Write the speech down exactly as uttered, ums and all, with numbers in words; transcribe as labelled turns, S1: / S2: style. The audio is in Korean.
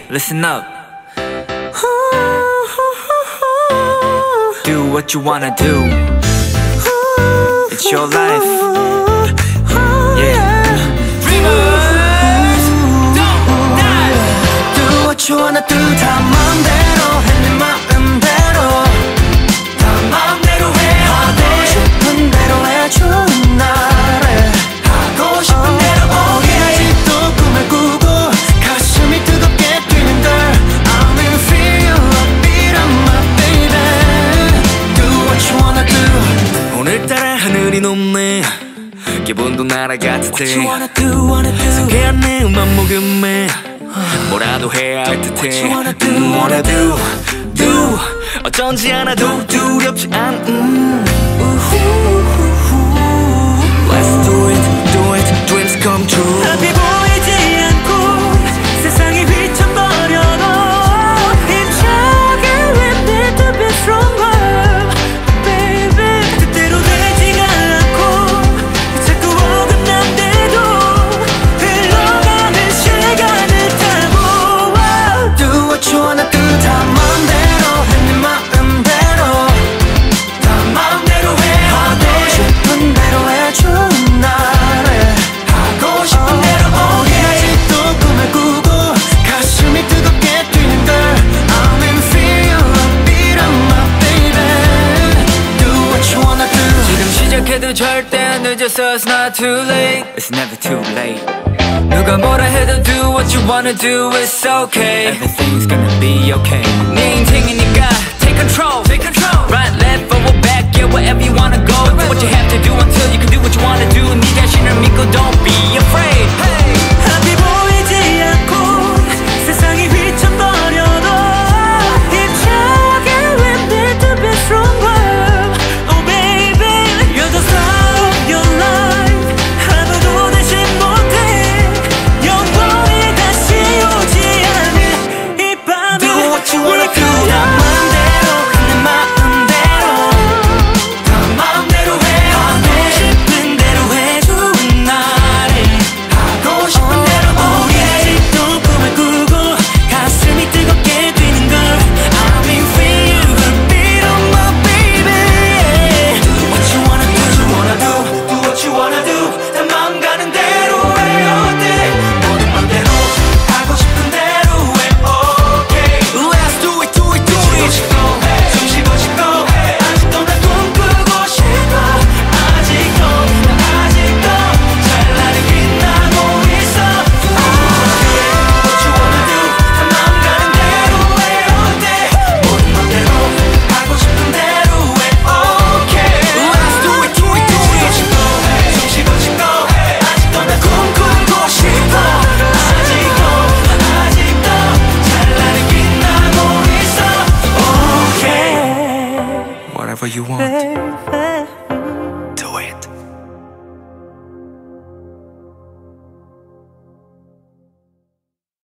S1: listen up. Do what you wanna do. It's your life. Yeah. Dreamers, don't die.
S2: Do what you wanna do. 다 맘대로 해 내 마음대로. 다 맘대로 해. 하고 싶은 대로 해줘 나를. 하고 싶은 대로 오게. 또 꿈을 꾸고 가슴이 뜨겁게 뛰는 걸. I'm in feel a beat of my baby. Do what you wanna do.
S1: 오늘따라 하늘이 높네. 기분도 날아가듯해.
S2: What you wanna do, wanna do.
S1: 상쾌한 내 음악 모금에 뭐라도 해야 할 듯해.
S2: What you wanna do,
S1: 음, wanna do, do. 어쩐지 하나도 두렵지 않은 음. Let's do it, do it, dreams come true.
S2: 앞이 보이지 않고 세상이 휘청거려도 힘차게 we need to be stronger, baby. 뜻대로 되지가 않고 자꾸 어긋난데도 흘러가는 시간을 타고. Do what you wanna do. 다 맘대로 해 내 마음대로. 다 맘대로 해. 하고 싶은 대로 해줘 나를. 하고 싶은 대로 오게. 또 꿈을 꾸고 가슴이 뜨겁게 뛰는 걸. I'm in fear a beat of my baby. Do what you wanna do.
S1: 지금 시작해도 절대 안 늦었어. It's not too late. It's never too late. 누가 뭐라 해도 do what you wanna do. It's okay. Everything's gonna be okay. 네 인생이니까 take control. Take control. Right, left, forward, back. Yeah, wherever you wanna go. Do what you have to do until you can do what you wanna do. 네 자신을 믿고 don't be afraid. Hey.
S2: 앞이 보이지 않고 세상이 휘청거려도 힘차게 we need to be stronger. Oh baby, you're the star of your life. 아무도 대신 못해. 영원히 다시 오지 않을 이 밤이. Do what you wanna do. 다 맘대로 해 내 마음대로. 다 맘대로 해. 하고 싶은 대로 해줘 나를. 하고 싶은 대로 오게. 또 꿈을 꾸고 가슴이 뜨겁게 뛰는 걸. I'm in fear a beat of my baby. Do what you wanna do. Do what you wanna do. Do what you wanna do. 다 맘 가는 대로 해 어때. 모든 맘대로 하고 싶은 대로 해 okay.
S1: Let's do it, do it, do
S2: 숨
S1: it.
S2: 쉬고 숨 쉬고 싶고 아직도 날 꿈꾸고 싶어. 아직도 나 아직도 찬란히 빛나고 있어. What you wanna do. 다 맘 가는 대로 해 어때. 모든 맘대로 하고 싶은 대로 해 okay.
S1: Let's do it, do it, do it.
S2: 숨 쉬고 싶고 아직도 날 꿈꾸고 싶어. 아직도 나 아직도 찬란히 빛나고 있어. Okay.
S1: Whatever you want.
S2: Baby.